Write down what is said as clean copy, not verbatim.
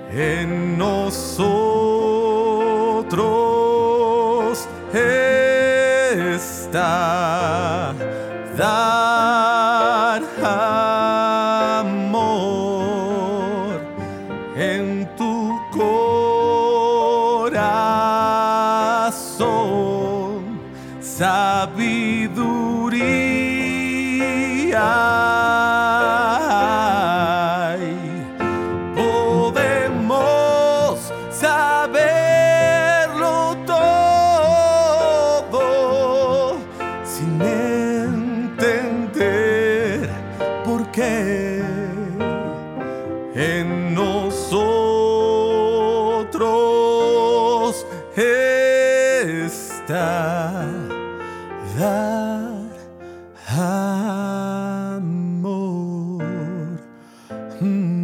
en nosotros está dar amor en tu corazón, sabiduría. Podemos saberlo todo sin entender por qué en nosotros está dar amor.